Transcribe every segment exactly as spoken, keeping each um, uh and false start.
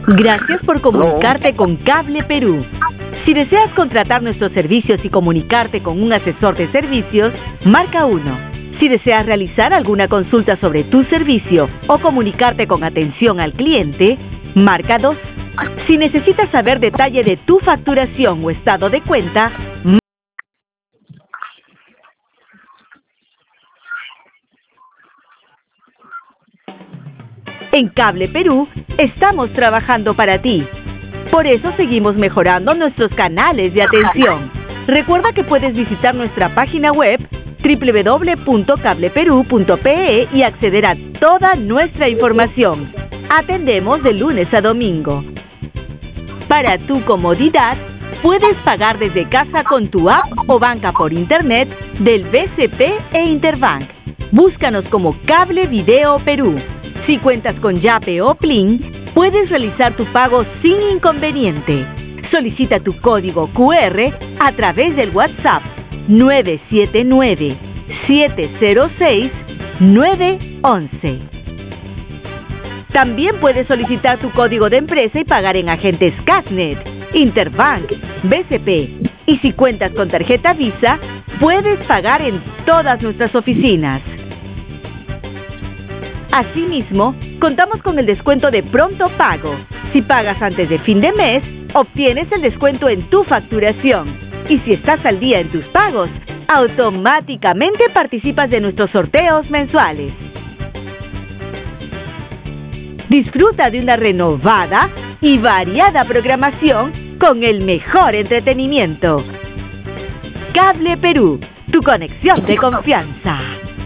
Gracias por comunicarte con Cable Perú. Si deseas contratar nuestros servicios y comunicarte con un asesor de servicios, marca uno. Si deseas realizar alguna consulta sobre tu servicio o comunicarte con atención al cliente, marca dos. Si necesitas saber detalle de tu facturación o estado de cuenta, en Cable Perú estamos trabajando para ti. Por eso seguimos mejorando nuestros canales de atención. Recuerda que puedes visitar nuestra página web doble u doble u doble u punto cable perú punto pe e y acceder a toda nuestra información. Atendemos de lunes a domingo. Para tu comodidad, puedes pagar desde casa con tu app o banca por internet del B C P e Interbank. Búscanos como Cable Video Perú. Si cuentas con Yape o Plin, puedes realizar tu pago sin inconveniente. Solicita tu código cu erre a través del WhatsApp nueve siete nueve, siete cero seis, nueve once. También puedes solicitar tu código de empresa y pagar en agentes Casnet, Interbank, B C P. Y si cuentas con tarjeta Visa, puedes pagar en todas nuestras oficinas. Asimismo, contamos con el descuento de pronto pago. Si pagas antes de fin de mes, obtienes el descuento en tu facturación. Y si estás al día en tus pagos, automáticamente participas de nuestros sorteos mensuales. Disfruta de una renovada y variada programación con el mejor entretenimiento. Cable Perú, tu conexión de confianza.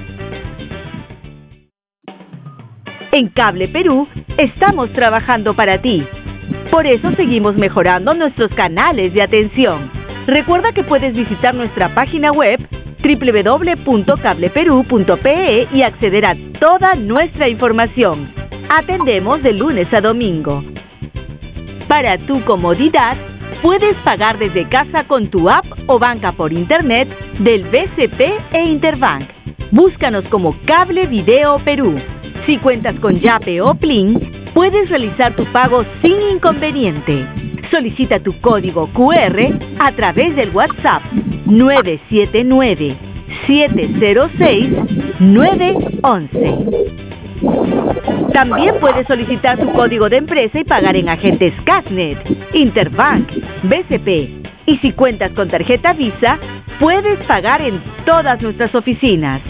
En Cable Perú estamos trabajando para ti. Por eso seguimos mejorando nuestros canales de atención. Recuerda que puedes visitar nuestra página web doble u doble u doble u punto cable perú punto pe e y acceder a toda nuestra información. Atendemos de lunes a domingo. Para tu comodidad, puedes pagar desde casa con tu app o banca por internet del B C P e Interbank. Búscanos como Cable Video Perú. Si cuentas con Yape o Plin, puedes realizar tu pago sin inconveniente. Solicita tu código cu erre a través del WhatsApp nueve siete nueve, siete cero seis, nueve once. También puedes solicitar tu código de empresa y pagar en agentes Casnet, Interbank, B C P. Y si cuentas con tarjeta Visa, puedes pagar en todas nuestras oficinas.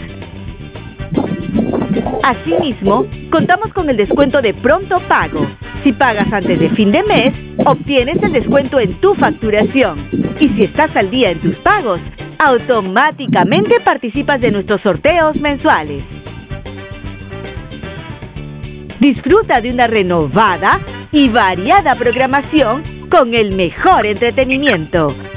Asimismo, contamos con el descuento de pronto pago. Si pagas antes de fin de mes, obtienes el descuento en tu facturación. Y si estás al día en tus pagos, automáticamente participas de nuestros sorteos mensuales. Disfruta de una renovada y variada programación con el mejor entretenimiento.